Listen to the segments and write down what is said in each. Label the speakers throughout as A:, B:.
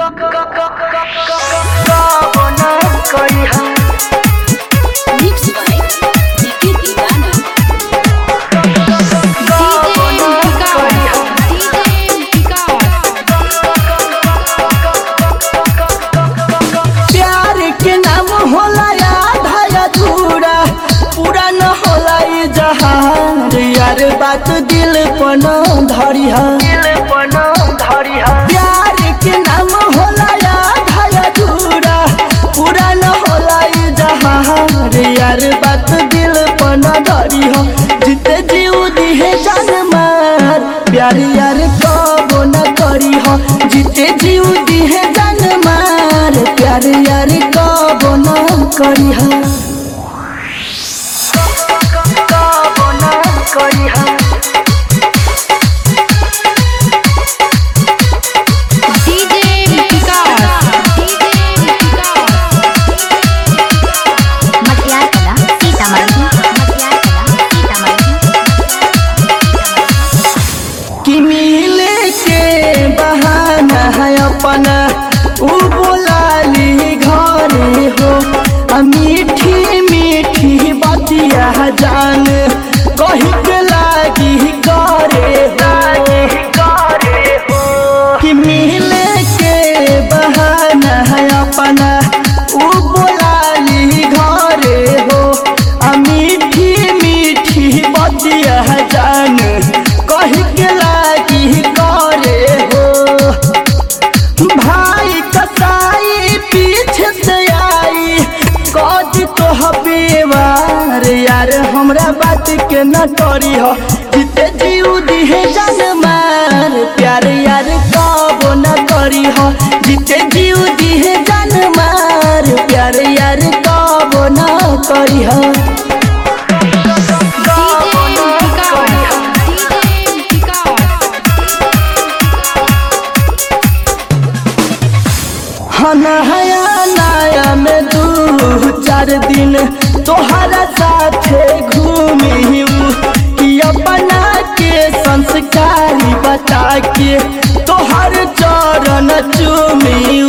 A: बात दिल पन धरी प्यार के नाम होला आधा अधूरा पूरा न होला जहां रे यार बात दिल पन धरी जिते जीव दिहे जान मार प्यार यार कबो न करी जिते जीव दिहे जान मार प्यार यार कबो न करी अपना उ बोलाली घरे हो मीठी मीठी बतिया जान कही के लागी करे हो कि मिले के बहाना है अपना उ बोलाली घरे हो मीठी मीठी बतिया जान कही के लागी करे हो भाई कसाई पीछे से आई कद तो हबेवार यार हमरा बात के न करी जिते जीव दिहे जान मार प्यार यार कबो न करी जिते जीव दिहे जान मार प्यार यार कबो न करी नया नया में 2-4 दिन तोहरा साथे घूमी कि अपना के संस्कारी बता के तोहर चरण चूमी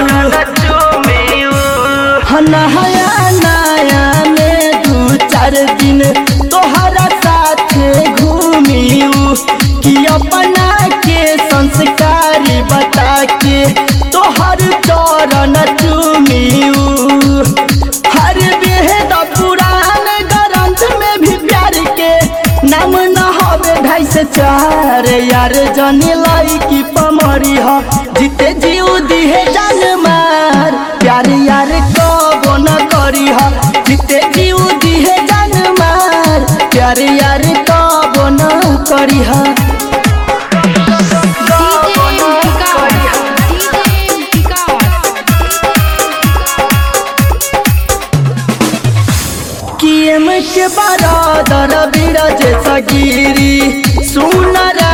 A: नया नया में 2-4 दिन तोहरा साथे घूमी कि अपना के संस्कारी बता के तोहर चरण चूमियू हर बेहद पुरान ग्रंथ में भी प्यार के नाम न हवे 2.5 यार जनी लाई की पमरी जिते जीव दिहे जान मार प्यार यार कबो न करी जिते जीव दिहे जान मार प्यार यार कबो न करी के बरादर बिरज सगिरी सुनरा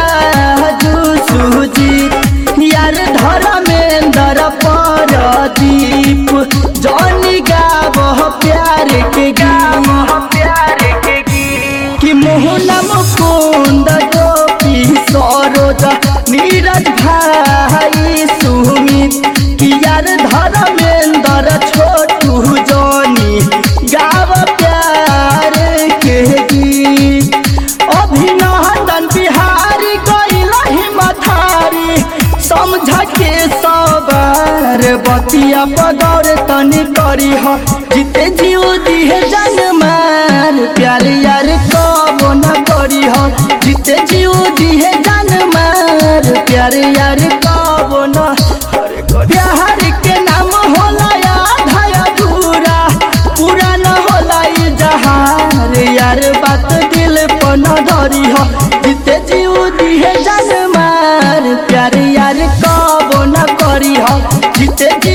A: सुजीत यार धर्मेंद्र परदीप जौनी गावह प्यार के गीत कि मोहना मुकुंद गोपी सरोज नीरज भाई सुमित कि यार धर्मेंद्र छोटू जौनी गाव प्यार के गीत अभिनंदन बिहारी गइलहि मथारी समझ के सवार बतिया पगौर तनी करी जिते जीव दिहे जान मार प्यार यार कबो न करी जिते जीव दिहे जान मार प्यार यार कबो न प्यार के नाम होला आधा अधूरा पूरा न होला जहां यार बात दिल पन धरी जिते जीव दिहे जान मार प्यार यार कबो न करी जिते